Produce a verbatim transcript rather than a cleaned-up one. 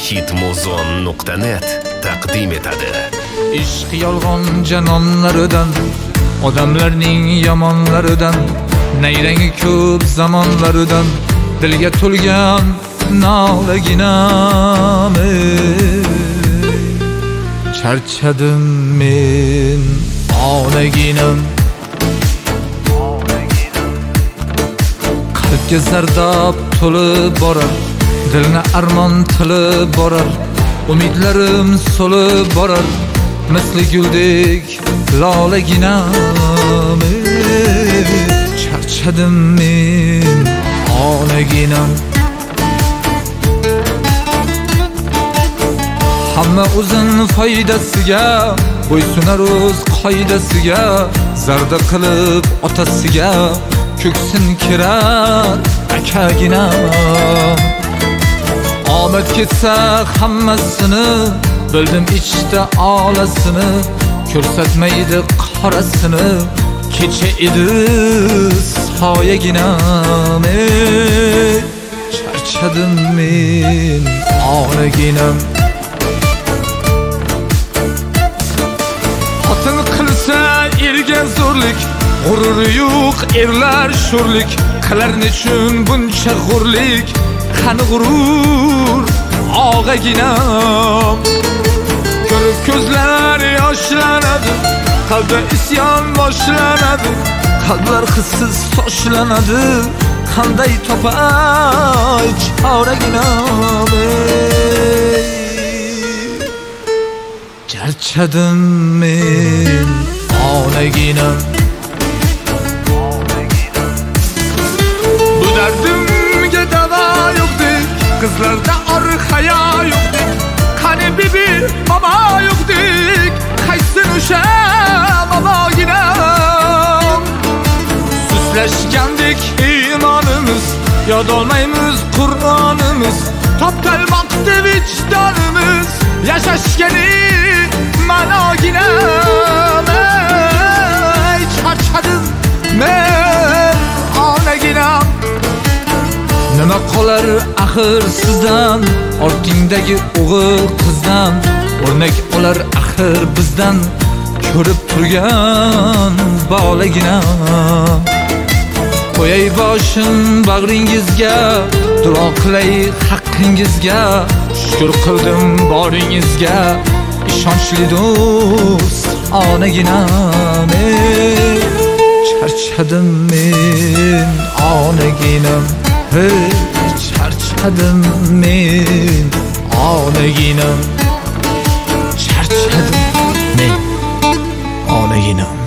hitmuzon nuqta net taqdim etadi. Ishq yolg'on janonlaridan, odamlarning yomonlaridan, nayrangi ko'p zamonlaridan dilga to'lgan nolaginam. Charchadim men onaginam, qalbga zardob to'lib borar, dilni armon tilib borar, umidlarim so'lib borar, misli guldek lolaginam. Charchadim men onaginam. Hamma o'zin foydasiga bo'ysunar o'z qoidasiga, zarda qilib otasiga ko'ksin kirar akaginam. Omad ketsa hammasini bildim ichda olasini, ko'rsatmaydi qorasini, kecha edi soyaginam. Charchadim men onaginam. Xotin qilsa erga zo'rlik, g'ururi yo'q erlar sho'rlik, qilar nechun buncha g'urlik, qani g'urur og'aginam. Ko'rib ko'zlar yoshlanadi, qalbda isyon boshlanadi, qalblar hissiz sochlanadi, qanday topay choraginam. Charchadim men onaginam. Bu dardimga davo yo'qdek, qizlarda or hayo yo'qdek, qani bibi bobo yo'qdek, qaysin o'sha boboginam. Suslashgandek iymonimiz, yod olmaymiz Qur'onimiz, toptalmoqda vijdonimiz, yashashgani ma'noginam. Charchadim men onaginam. Nima qolar axir sizdan, ortingdagi o'g'il qizdan, o'rnak olar axir bizdan, ko'rib turgan bolaginam. Qo'yay boshim bag'ringizga, duo qilay haqqingizga, shukr qildim boringizga, ishonchli do'st onaginam. Charchadim men onaginam. Charchadim men onaginam. Charchadim men onaginam.